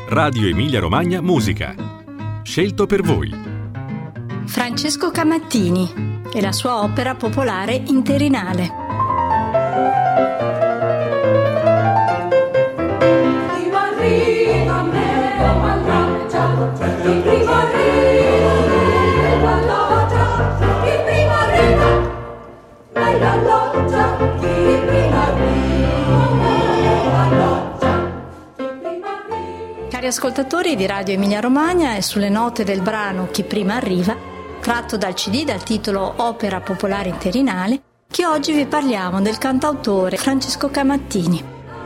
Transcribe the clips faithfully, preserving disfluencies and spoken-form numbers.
Radio Emilia Romagna Musica. Scelto per voi. Francesco Camattini e la sua opera popolare interinale. Prima arriva me, oh mannaggia, chi prima arriva alloggia, chi prima arriva, lei l'alloggia, chi prima arriva alloggia. Cari ascoltatori di Radio Emilia Romagna, e sulle note del brano Chi prima arriva, tratto dal C D dal titolo Opera popolare interinale, che oggi vi parliamo del cantautore Francesco Camattini.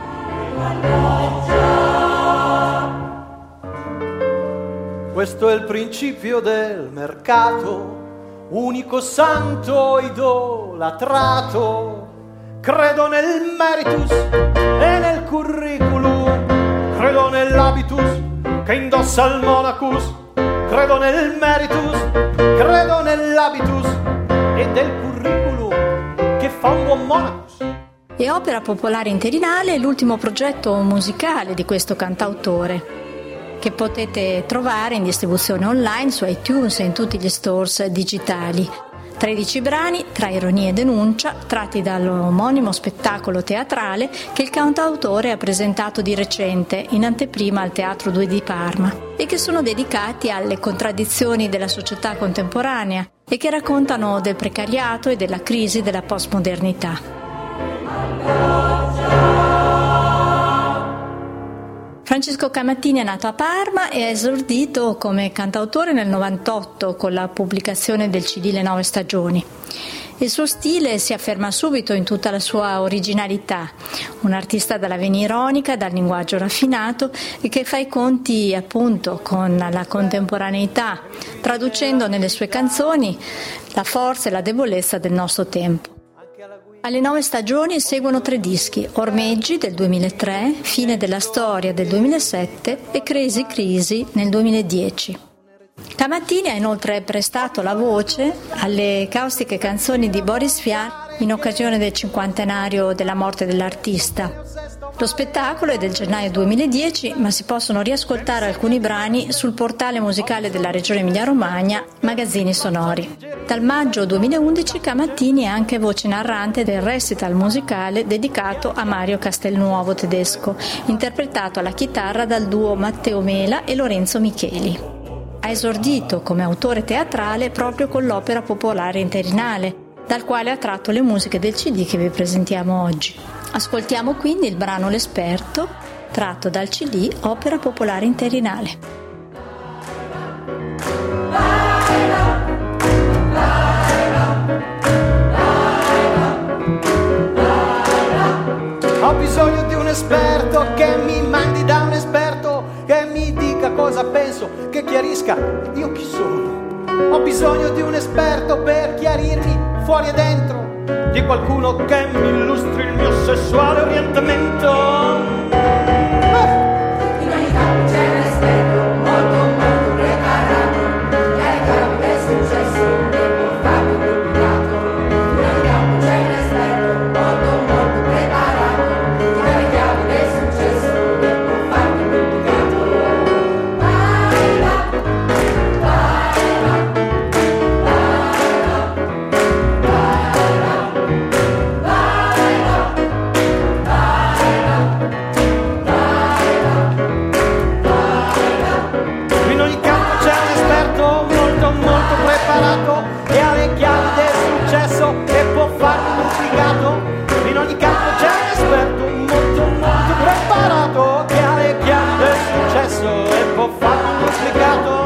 Questo è il principio del mercato, unico santo idolatrato. Credo nel meritus e nel curriculum, credo nell'habitus che indossa il monacus, credo nel meritus, credo nell'habitus e del curriculum che fa un buon monacus. E Opera popolare interinale è l'ultimo progetto musicale di questo cantautore, che potete trovare in distribuzione online su iTunes e in tutti gli stores digitali. tredici brani, tra ironia e denuncia, tratti dall'omonimo spettacolo teatrale che il cantautore ha presentato di recente in anteprima al Teatro due di Parma, e che sono dedicati alle contraddizioni della società contemporanea e che raccontano del precariato e della crisi della postmodernità. Francesco Camattini è nato a Parma e ha esordito come cantautore nel novantotto con la pubblicazione del C D Le Nove Stagioni. Il suo stile si afferma subito in tutta la sua originalità, un artista dalla vena ironica, dal linguaggio raffinato e che fa i conti appunto con la contemporaneità, traducendo nelle sue canzoni la forza e la debolezza del nostro tempo. Alle Nove Stagioni seguono tre dischi: Ormeggi del duemilatré, Fine della storia del duemilasette e Crisi Crisi nel duemiladieci. Camattini ha inoltre prestato la voce alle caustiche canzoni di Boris Vian in occasione del cinquantenario della morte dell'artista. Lo spettacolo è del gennaio duemiladieci, ma si possono riascoltare alcuni brani sul portale musicale della Regione Emilia-Romagna, Magazzini Sonori. Dal maggio duemilaundici Camattini è anche voce narrante del recital musicale dedicato a Mario Castelnuovo tedesco, interpretato alla chitarra dal duo Matteo Mela e Lorenzo Micheli. Ha esordito come autore teatrale proprio con l'Opera popolare interinale, dal quale ha tratto le musiche del C D che vi presentiamo oggi. Ascoltiamo quindi il brano L'esperto, tratto dal C D Opera popolare interinale. Ho bisogno di un esperto che mi mandi da un esperto, che mi dica cosa penso, che chiarisca io chi sono. Ho bisogno di un esperto per chiarirmi fuori e dentro, di qualcuno che mi illustri il mio sessuale orientamento. In ogni campo c'è un esperto molto molto preparato, e ai capi del successo devo farlo pubblicato. In ogni campo c'è un esperto molto molto preparato, e ai capi del successo devo farlo pubblicato. Vai là, vai là, In ogni campo c'è un esperto molto molto preparato e ha le chiavi del successo che può farlo duplicato. In ogni campo c'è un esperto molto molto preparato che ha le chiavi del successo e può farlo duplicato.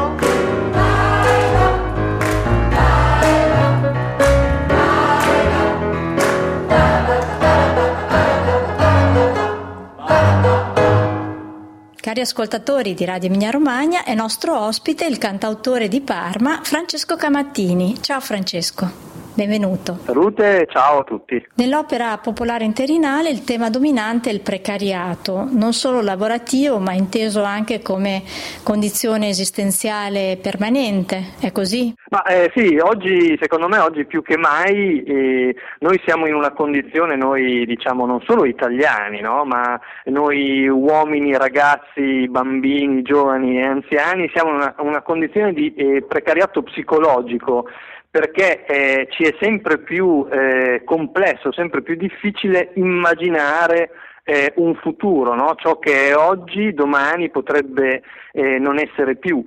Cari ascoltatori di Radio Emilia Romagna, è nostro ospite il cantautore di Parma Francesco Camattini. Ciao Francesco. benvenuto. Salute, ciao a tutti. Nell'opera popolare interinale il tema dominante è il precariato, non solo lavorativo ma inteso anche come condizione esistenziale permanente, è così? Ma eh, sì, oggi, secondo me, oggi più che mai eh, noi siamo in una condizione, noi diciamo non solo italiani, no? Ma noi uomini, ragazzi, bambini, giovani e anziani siamo in una, una condizione di eh, precariato psicologico, perché eh, ci è sempre più eh, complesso, sempre più difficile immaginare eh, un futuro, no? Ciò che è oggi, domani potrebbe eh, non essere più.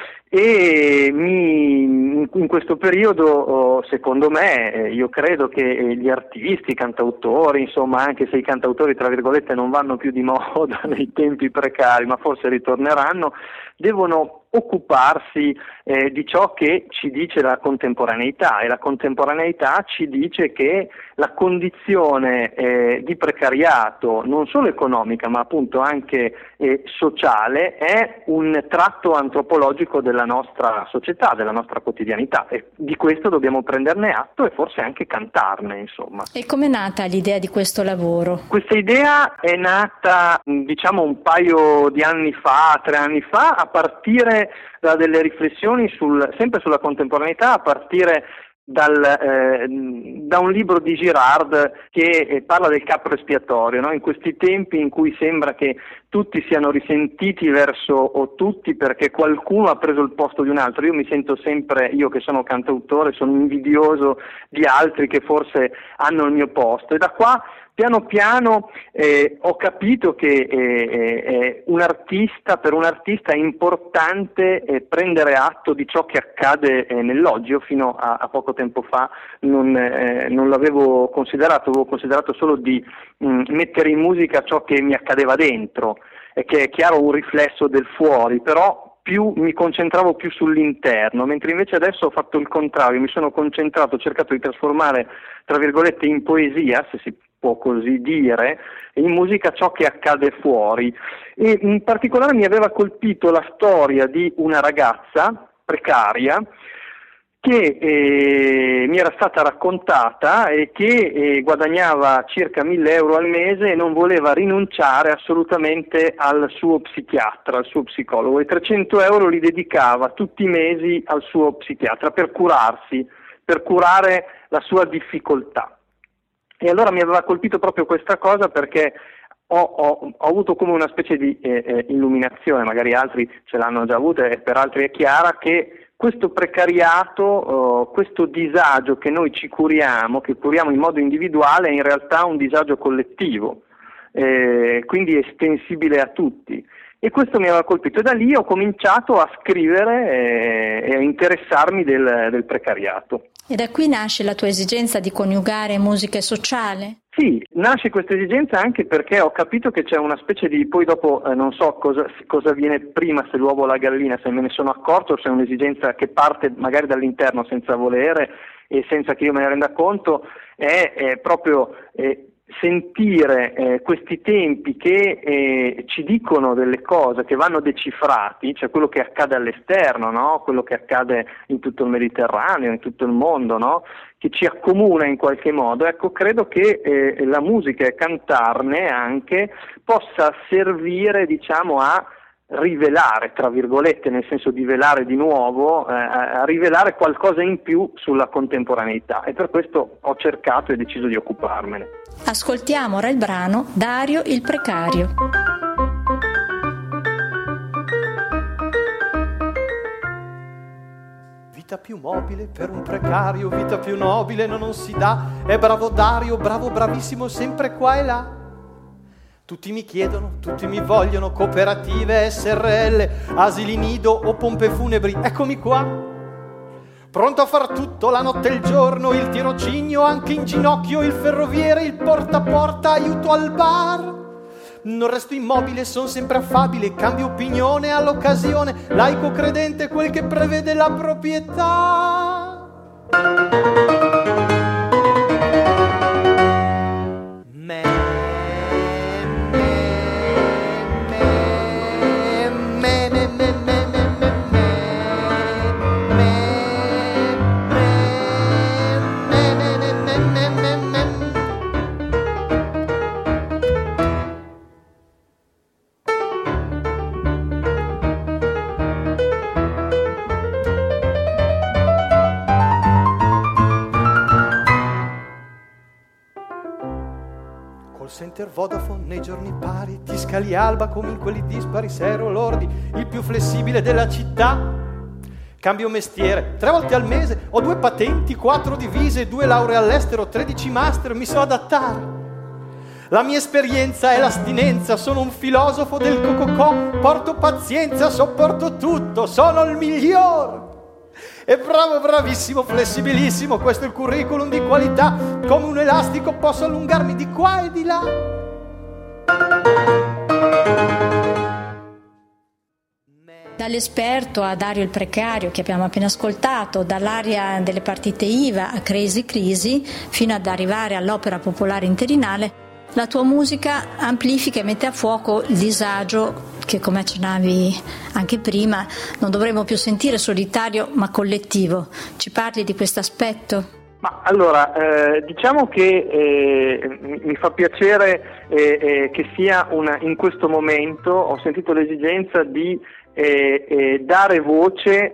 E mi, in questo periodo, secondo me, io credo che gli artisti, i cantautori, insomma, anche se i cantautori tra virgolette non vanno più di moda nei tempi precari, ma forse ritorneranno, devono occuparsi eh, di ciò che ci dice la contemporaneità, e la contemporaneità ci dice che la condizione eh, di precariato, non solo economica ma appunto anche eh, sociale, è un tratto antropologico della nostra società, della nostra quotidianità, e di questo dobbiamo prenderne atto e forse anche cantarne, insomma. E com'è nata l'idea di questo lavoro? Questa idea è nata, diciamo, un paio di anni fa, tre anni fa, a partire da delle riflessioni sul, sempre sulla contemporaneità, a partire dal, eh, da un libro di Girard che eh, parla del capro espiatorio, no? In questi tempi in cui sembra che tutti siano risentiti verso o tutti perché qualcuno ha preso il posto di un altro. Io mi sento sempre, io che sono cantautore, sono invidioso di altri che forse hanno il mio posto, e da qua piano piano eh, ho capito che eh, eh, un artista, per un artista è importante eh, prendere atto di ciò che accade eh, nell'oggi. Io fino a, a poco tempo fa non, eh, non l'avevo considerato, avevo considerato solo di mh, mettere in musica ciò che mi accadeva dentro, e che è chiaro un riflesso del fuori, però più mi concentravo più sull'interno, mentre invece adesso ho fatto il contrario, mi sono concentrato, ho cercato di trasformare, tra virgolette, in poesia, se si può così dire, in musica ciò che accade fuori. E in particolare mi aveva colpito la storia di una ragazza precaria che eh, mi era stata raccontata e che eh, guadagnava circa mille euro al mese e non voleva rinunciare assolutamente al suo psichiatra, al suo psicologo, e trecento euro li dedicava tutti i mesi al suo psichiatra per curarsi, per curare la sua difficoltà. E allora mi aveva colpito proprio questa cosa, perché ho, ho, ho avuto come una specie di eh, eh, illuminazione, magari altri ce l'hanno già avuta e per altri è chiara, che questo precariato, uh, questo disagio che noi ci curiamo, che curiamo in modo individuale, è in realtà un disagio collettivo, eh, quindi estensibile a tutti. E questo mi aveva colpito, e da lì ho cominciato a scrivere e, e a interessarmi del, del precariato. E da qui nasce la tua esigenza di coniugare musica e sociale? Sì, nasce questa esigenza anche perché ho capito che c'è una specie di, poi dopo eh, non so cosa, cosa viene prima, se l'uovo o la gallina, se me ne sono accorto, se è un'esigenza che parte magari dall'interno senza volere e senza che io me ne renda conto, è, è proprio eh, sentire eh, questi tempi che eh, ci dicono delle cose che vanno decifrati, cioè quello che accade all'esterno, no? Quello che accade in tutto il Mediterraneo, in tutto il mondo, no? Che ci accomuna in qualche modo. Ecco, credo che eh, la musica e cantarne anche possa servire, diciamo, a rivelare, tra virgolette, nel senso di velare di nuovo, eh, a rivelare qualcosa in più sulla contemporaneità, e per questo ho cercato e deciso di occuparmene. Ascoltiamo ora il brano Dario il precario. Vita più mobile per un precario, vita più nobile no, non si dà. È bravo Dario, bravo, bravissimo, sempre qua e là. Tutti mi chiedono, tutti mi vogliono, cooperative, S R L, asili nido o pompe funebri, eccomi qua. Pronto a far tutto, la notte e il giorno, il tirocinio anche in ginocchio, il ferroviere, il porta a porta, aiuto al bar. Non resto immobile, son sempre affabile, cambio opinione all'occasione, laico credente, quel che prevede la proprietà. Me, me, me, me, me, me, me, me, me, me, me, center Vodafone nei giorni pari, ti scali Alba come in quelli dispari, sei ero lordi, il più flessibile della città. Cambio mestiere, tre volte al mese, ho due patenti, quattro divise, due lauree all'estero, tredici master, mi so adattare. La mia esperienza è l'astinenza, sono un filosofo del cococò, porto pazienza, sopporto tutto, sono il miglior. E bravo, bravissimo, flessibilissimo, questo è il curriculum di qualità, come un elastico posso allungarmi di qua e di là. Dall'esperto a Dario il precario che abbiamo appena ascoltato, dall'aria delle partite I V A a Crazy Crisi, fino ad arrivare all'opera popolare interinale, la tua musica amplifica e mette a fuoco il disagio che, come accennavi anche prima, non dovremmo più sentire solitario ma collettivo. Ci parli di questo aspetto? Ma allora, eh, diciamo che eh, mi fa piacere eh, eh, che sia una, in questo momento ho sentito l'esigenza di eh, eh, dare voce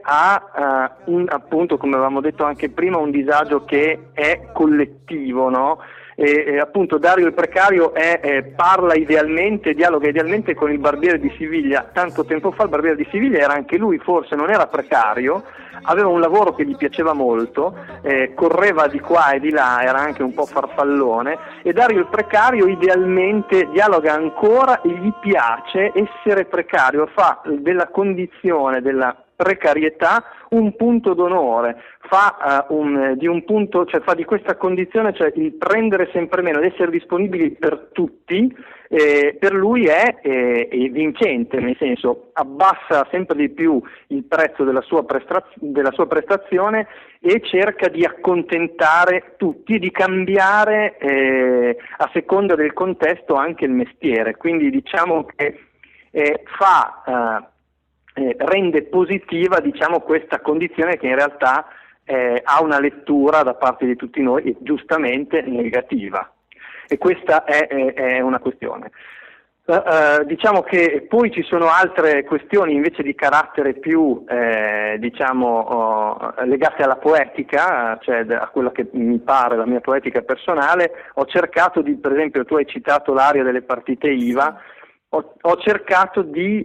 a uh, un, appunto, come avevamo detto anche prima, un disagio che è collettivo, no? E, e appunto Dario il precario è, eh, parla idealmente, dialoga idealmente con il barbiere di Siviglia. Tanto tempo fa il barbiere di Siviglia era anche lui, forse non era precario, aveva un lavoro che gli piaceva molto, eh, correva di qua e di là, era anche un po' farfallone, e Dario il precario idealmente dialoga ancora e gli piace essere precario, fa della condizione della precarietà un punto d'onore, fa uh, un, di un punto, cioè fa di questa condizione, cioè il prendere sempre meno, l'essere disponibili per tutti, eh, per lui è, è, è vincente, nel senso abbassa sempre di più il prezzo della sua, prestaz- della sua prestazione e cerca di accontentare tutti, di cambiare eh, a seconda del contesto anche il mestiere, quindi diciamo che eh, fa uh, Eh, rende positiva, diciamo, questa condizione che in realtà eh, ha una lettura da parte di tutti noi e giustamente negativa, e questa è, è, è una questione. Uh, uh, diciamo che poi ci sono altre questioni invece di carattere più eh, diciamo uh, legate alla poetica, cioè a quella che mi pare la mia poetica personale. Ho cercato di, per esempio, tu hai citato l'aria delle partite I V A, ho, ho cercato di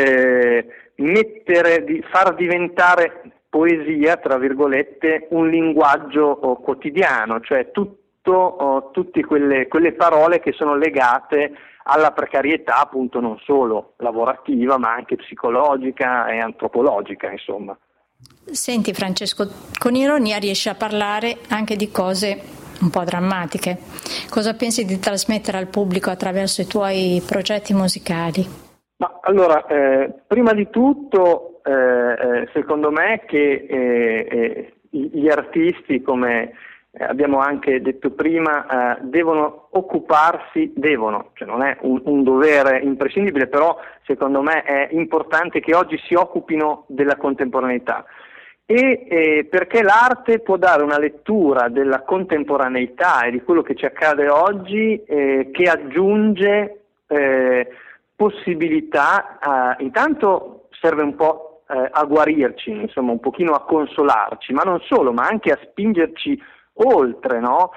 eh, mettere, di far diventare poesia, tra virgolette, un linguaggio oh, quotidiano, cioè tutto, oh, tutte quelle, quelle parole che sono legate alla precarietà, appunto non solo lavorativa ma anche psicologica e antropologica, insomma. Senti Francesco, con ironia riesci a parlare anche di cose un po' drammatiche. Cosa pensi di trasmettere al pubblico attraverso i tuoi progetti musicali? Ma allora, eh, prima di tutto, eh, eh, secondo me che eh, eh, gli artisti, come abbiamo anche detto prima, eh, devono occuparsi, devono, cioè non è un, un dovere imprescindibile, però secondo me è importante che oggi si occupino della contemporaneità. E eh, perché l'arte può dare una lettura della contemporaneità e di quello che ci accade oggi eh, che aggiunge eh, possibilità, uh, intanto serve un po' uh, a guarirci, insomma un pochino a consolarci, ma non solo, ma anche a spingerci oltre, no?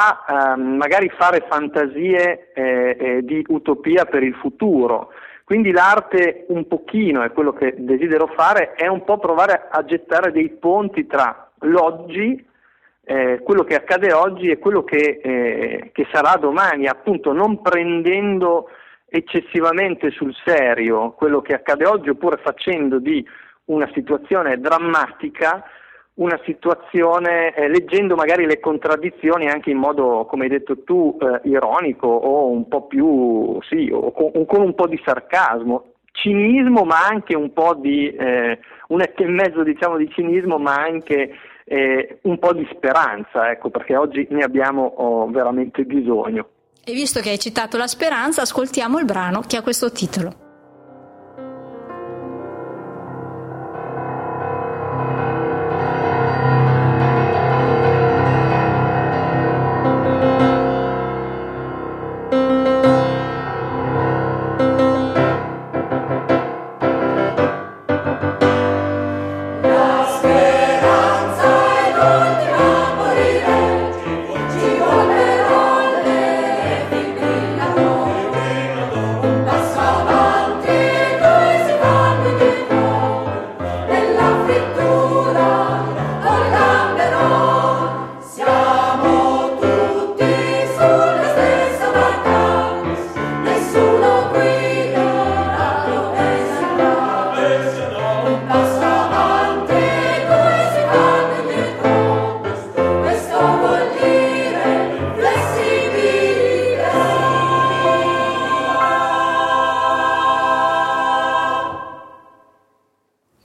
A uh, magari fare fantasie eh, eh, di utopia per il futuro. Quindi l'arte un pochino, è quello che desidero fare, è un po' provare a gettare dei ponti tra l'oggi, eh, quello che accade oggi e quello che, eh, che sarà domani, appunto non prendendo eccessivamente sul serio quello che accade oggi, oppure facendo di una situazione drammatica una situazione, eh, leggendo magari le contraddizioni anche in modo, come hai detto tu, eh, ironico o un po' più, sì, o con, con un po' di sarcasmo, cinismo, ma anche un po' di, eh, un etto e mezzo diciamo di cinismo, ma anche eh, un po' di speranza, ecco, perché oggi ne abbiamo oh, veramente bisogno. E visto che hai citato la speranza, ascoltiamo il brano che ha questo titolo. La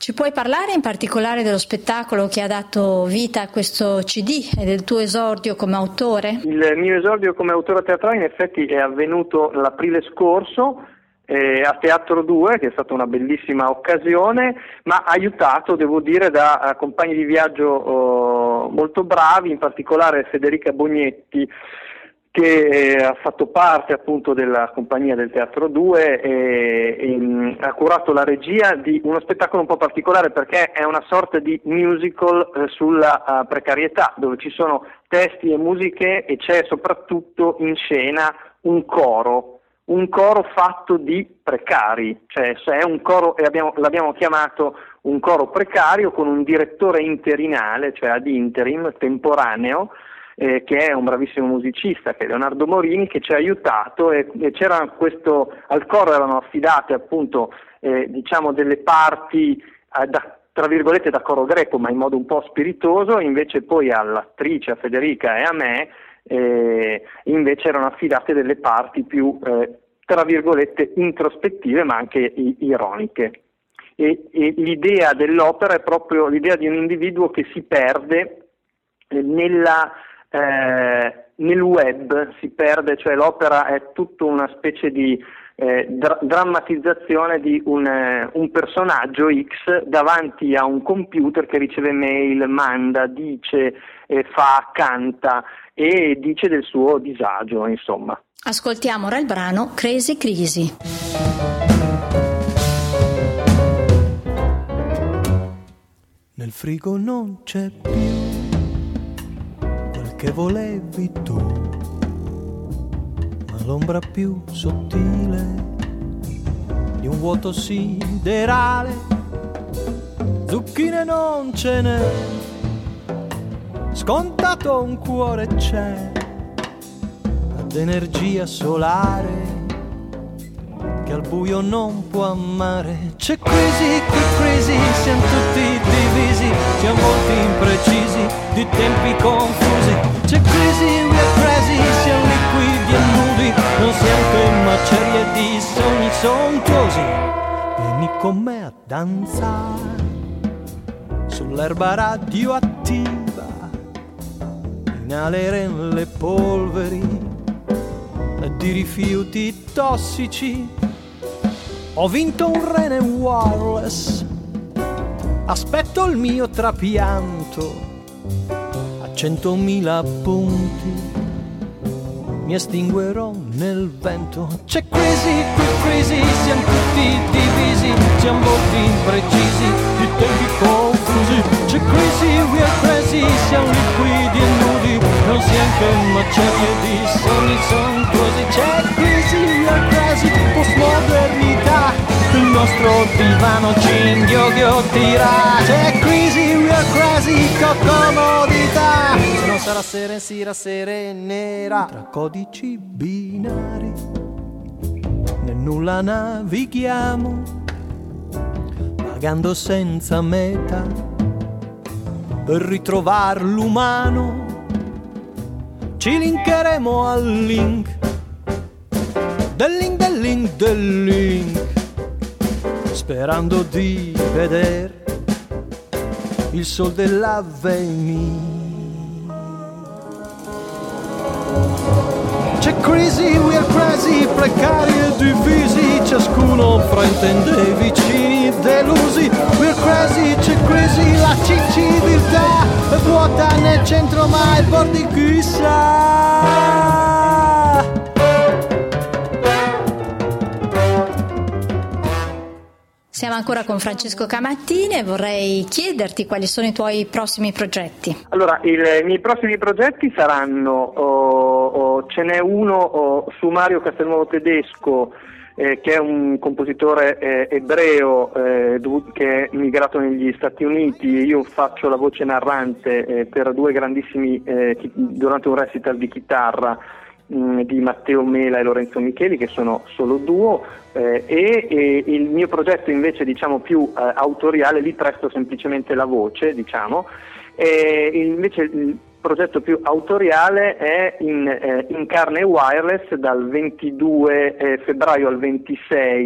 Ci puoi parlare in particolare dello spettacolo che ha dato vita a questo C D e del tuo esordio come autore? Il mio esordio come autore teatrale in effetti è avvenuto l'aprile scorso eh, a Teatro due, che è stata una bellissima occasione, ma aiutato, devo dire, da uh, compagni di viaggio uh, molto bravi, in particolare Federica Bognetti, che eh, ha fatto parte appunto della compagnia del Teatro due e, e mh, ha curato la regia di uno spettacolo un po' particolare, perché è una sorta di musical eh, sulla uh, precarietà, dove ci sono testi e musiche e c'è soprattutto in scena un coro, un coro fatto di precari, cioè è un coro, e abbiamo, l'abbiamo chiamato un coro precario con un direttore interinale, cioè ad interim, temporaneo, Eh, che è un bravissimo musicista, che è Leonardo Morini, che ci ha aiutato e, e c'era questo, al coro erano affidate appunto eh, diciamo delle parti eh, da, tra virgolette da coro greco, ma in modo un po' spiritoso, invece poi all'attrice, a Federica e a me eh, invece erano affidate delle parti più eh, tra virgolette introspettive, ma anche i- ironiche. E, e l'idea dell'opera è proprio l'idea di un individuo che si perde eh, nella Eh, nel web, si perde, cioè l'opera è tutta una specie di eh, dra- drammatizzazione di un, eh, un personaggio X davanti a un computer che riceve mail, manda, dice, eh, fa, canta e dice del suo disagio, insomma. Ascoltiamo ora il brano Crazy Crisi. Nel frigo non c'è più che volevi tu, ma l'ombra più sottile di un vuoto siderale. Zucchine non ce n'è, scontato un cuore c'è, ad energia solare che al buio non può amare. C'è crisi, che crisi, siamo tutti divisi, siamo molti imprecisi, di tempi confusi. C'è crisi, we are crazy, siamo liquidi e nudi, non siamo che macerie di sogni sontuosi. Vieni con me a danzare sull'erba radioattiva, inalere le polveri di rifiuti tossici. Ho vinto un rene wireless, aspetto il mio trapianto a centomila punti, mi estinguerò nel vento. C'è crisi, qui crisi, siamo tutti divisi, siamo molti imprecisi, di tempi confusi. C'è crisi, we are crazy, siamo liquidi e nudi, non siamo che macerie di sogni sontuosi. C'è crisi, we are crazy, postmodernità, il nostro divano ci inghiottirà. C'è crisi, we are crazy, comodità, se non sarà sera si rasserenerà. Tra codici binari nel nulla navighiamo, vagando senza meta per ritrovar l'umano. Ci linkeremo al link del link del link del link, sperando di vedere il sol dell'avvenire. C'è crisi, we are crazy, precari e divisi, ciascuno fraintende i vicini delusi. We are crazy, c'è crisi, la civiltà è vuota nel centro ma ai bordi chissà. Siamo ancora con Francesco Camattini e vorrei chiederti quali sono i tuoi prossimi progetti. Allora, il, i miei prossimi progetti saranno, oh, oh, ce n'è uno oh, su Mario Castelnuovo Tedesco, eh, che è un compositore eh, ebreo eh, che è migrato negli Stati Uniti. Io faccio la voce narrante eh, per due grandissimi, eh, chi, durante un recital di chitarra mh, di Matteo Mela e Lorenzo Micheli, che sono solo duo. Eh, e, e il mio progetto invece diciamo più eh, autoriale, lì presto semplicemente la voce, diciamo, e invece il progetto più autoriale è in, eh, in carne e wireless dal ventidue eh, febbraio al ventisei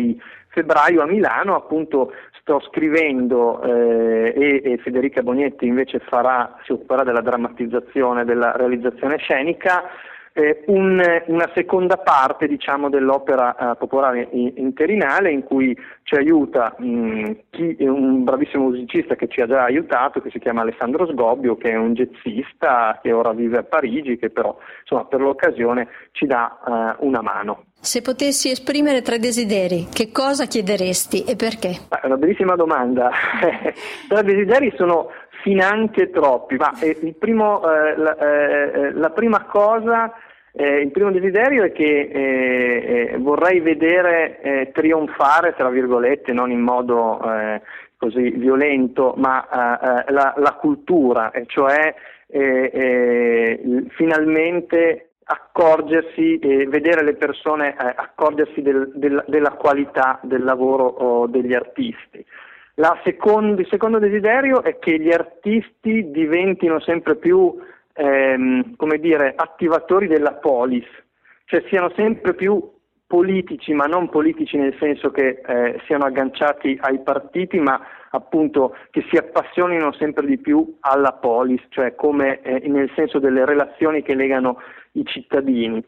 febbraio a Milano. Appunto sto scrivendo eh, e, e Federica Bognetti invece farà, si occuperà della drammatizzazione, della realizzazione scenica, eh, un, una seconda parte, diciamo, dell'opera eh, popolare interinale, in cui ci aiuta mh, chi, un bravissimo musicista che ci ha già aiutato, che si chiama Alessandro Sgobbio, che è un jazzista che ora vive a Parigi, che però insomma per l'occasione ci dà uh, una mano. Se potessi esprimere tre desideri, che cosa chiederesti e perché? È una bellissima domanda. Tre desideri sono finanche troppi, ma eh, il primo, eh, la, eh, la prima cosa, eh, il primo desiderio è che eh, eh, vorrei vedere eh, trionfare, tra virgolette, non in modo eh, così violento, ma eh, la, la cultura, e cioè eh, eh, finalmente accorgersi e vedere le persone eh, accorgersi del, del, della qualità del lavoro oh, degli artisti. La secondo, il secondo desiderio è che gli artisti diventino sempre più ehm, come dire, attivatori della polis, cioè siano sempre più politici, ma non politici nel senso che eh, siano agganciati ai partiti, ma appunto che si appassionino sempre di più alla polis, cioè come eh, nel senso delle relazioni che legano i cittadini.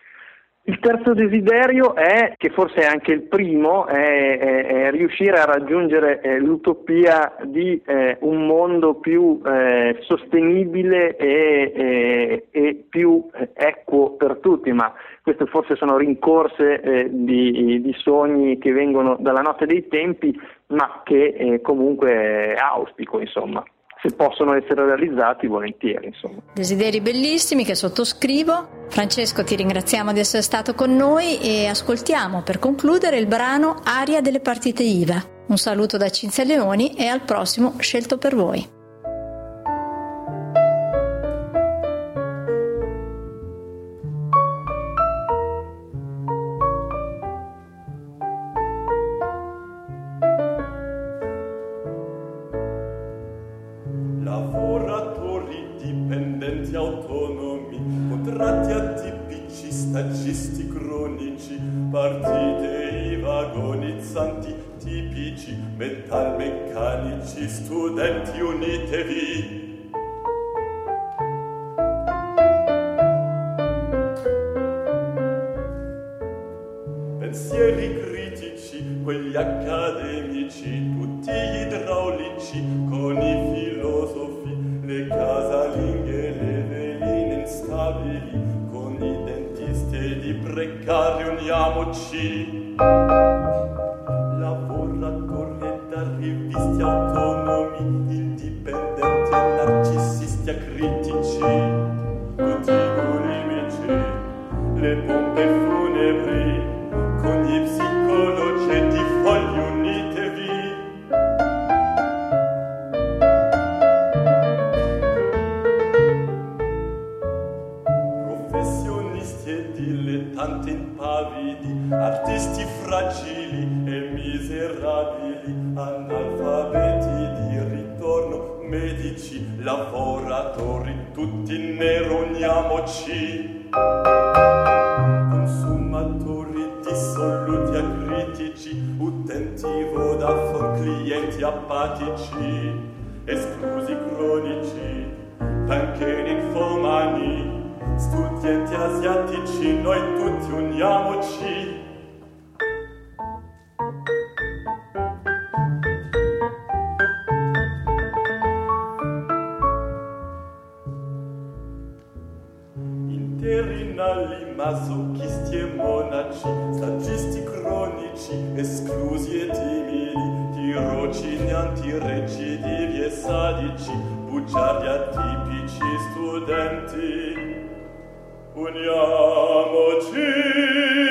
Il terzo desiderio è, che forse è anche il primo, è, è, è riuscire a raggiungere eh, l'utopia di eh, un mondo più eh, sostenibile e, e, e più equo per tutti, ma queste forse sono rincorse eh, di, di sogni che vengono dalla notte dei tempi, ma che eh, comunque auspico, insomma. Se possono essere realizzati, volentieri, insomma. Desideri bellissimi che sottoscrivo. Francesco, ti ringraziamo di essere stato con noi e ascoltiamo per concludere il brano Aria delle partite I V A. Un saluto da Cinzia Leoni e al prossimo Scelto per voi. Stagisti cronici, partite I V A agonizzanti, tipici, metalmeccanici, studenti unitevi. Pensieri critici, quelli accademici, tutti gli idraulici, con i filosofi, le casalinghe, le veline instabili, di precari uniamoci. Lavoratori ed arrivisti autonomi, indipendenti e narcisisti acritici, tutti bulimici, le pompe funebri, con gli psicologi ed i fogli unitevi. Dilettanti impavidi, artisti fragili e miserabili, analfabeti di ritorno, medici, lavoratori, tutti nero uniamoci. Consumatori dissoluti acritici, utenti Vodafone, clienti apatici, esclusi cronici, anche ninfomani, studenti asiatici, noi tutti uniamoci. Interinali, masochisti e monaci, stagisti cronici, esclusi e timidi, tirocinianti, recidivi e sadici, bugiardi atipici, studenti. Uniamoci.